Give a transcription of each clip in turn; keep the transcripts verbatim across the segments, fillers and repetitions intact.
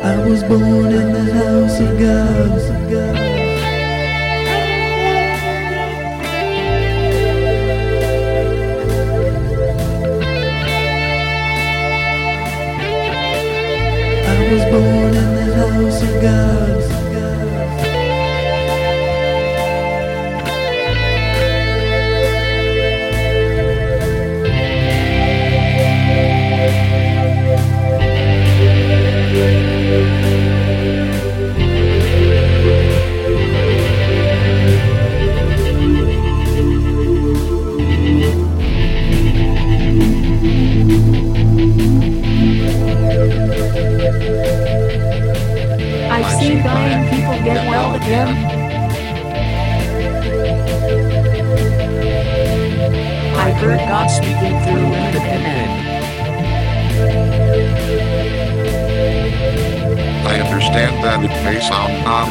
I was born in the house of God. I was born in the house of God. I've seen dying people get well again. I heard God speaking through limited men. I understand that it may sound odd.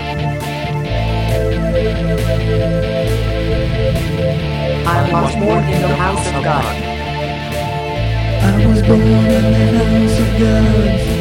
I was born in the house of God. I was born in the house of God.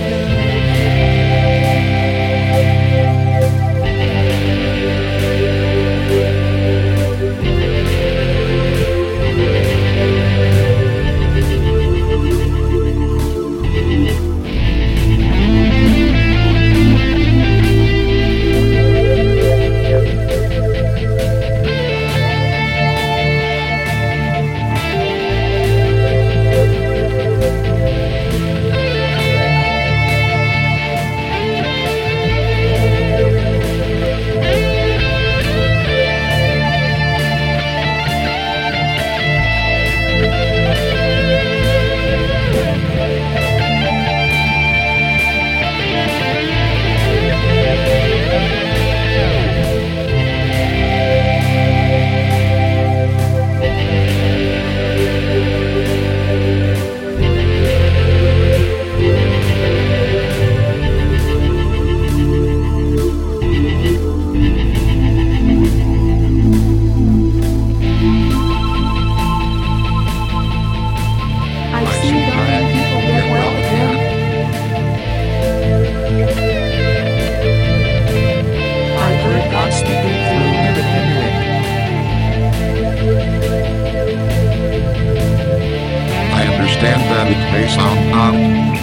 Understand that it may sound odd.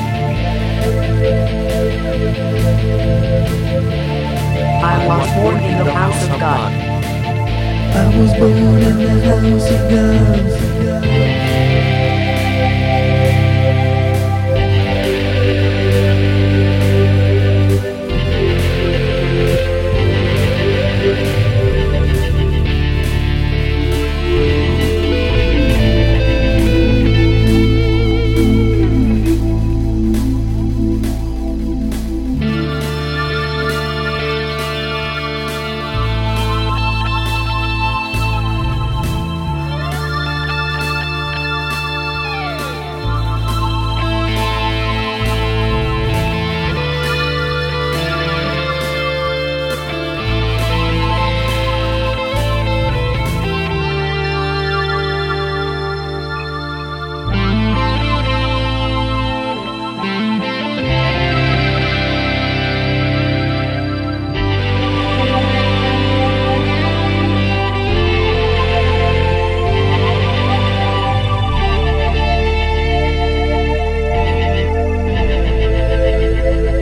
I was born in the house of God. I was born in the house of God.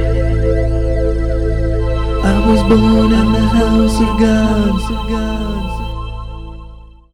I was born in the house of God.